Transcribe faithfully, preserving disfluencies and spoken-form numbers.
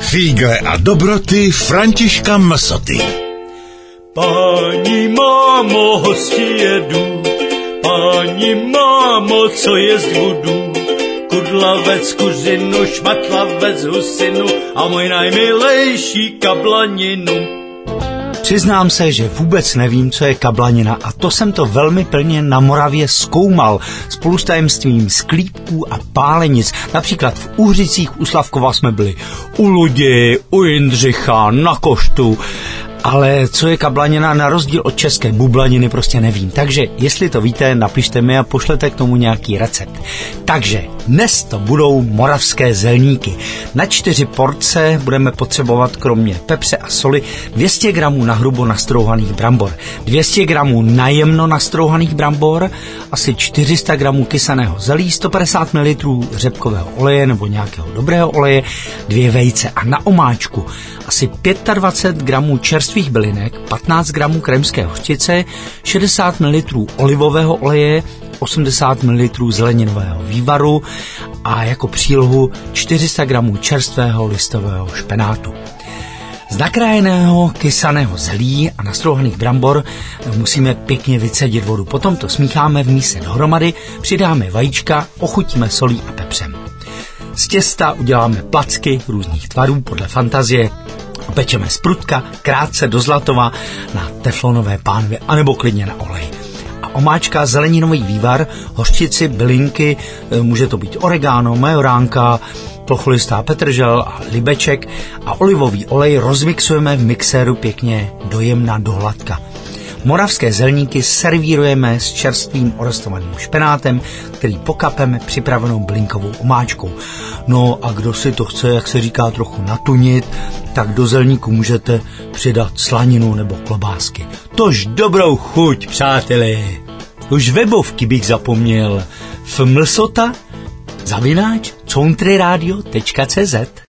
Fígle a dobroty Františka Msoty. Páni mámo, hosti jedu, páni mámo, co jest budu, kudlavec, kuřinu, šmatlavec, husinu a můj najmilejší kablaninu. Přiznám se, že vůbec nevím, co je kablanina, a to jsem to velmi plně na Moravě zkoumal spolu s tajemstvím sklípků a pálenic. Například v Uhřicích u Slavkova jsme byli u Ludi, u Jindřicha, na Koštu. Ale co je kablanina, na rozdíl od české bublaniny, prostě nevím. Takže jestli to víte, napište mi a pošlete k tomu nějaký recept. Takže dnes to budou moravské zelníky. Na čtyři porce budeme potřebovat kromě pepře a soli dvě stě gramů nahrubo nastrouhaných brambor, dvě stě gramů najemno nastrouhaných brambor, asi čtyři sta gramů kysaného zelí, sto padesát mililitrů řepkového oleje nebo nějakého dobrého oleje, dvě vejce a na omáčku asi dvacet pět gramů čerstvých bylinek, patnáct gramů kremské hořčice, šedesát mililitrů olivového oleje, osmdesát mililitrů zeleninového vývaru a jako přílohu čtyři sta gramů čerstvého listového špenátu. Z nakrájeného kysaného zelí a nastrouhaných brambor musíme pěkně vycedit vodu. Potom to smícháme v míse dohromady, přidáme vajíčka, ochutíme solí a pepřem. Z těsta uděláme placky různých tvarů podle fantazie. Pečeme z prutka, krátce do zlatova na teflonové pánvě anebo klidně na olej. A omáčka, zeleninový vývar, hořčici, bylinky, může to být oregano, majoránka, plocholistá petržel a libeček a olivový olej rozmixujeme v mixéru pěkně do jemna, do hladka. Moravské zelníky servírujeme s čerstvým orestovaným špenátem, který pokapeme připravenou bylinkovou omáčkou. No a kdo si to chce, jak se říká, trochu natunit, tak do zelníku můžete přidat slaninu nebo klobásky. Tož dobrou chuť, přáteli! Už webovky bych zapomněl. Fmlsota zavináč countryradio tečka cé zet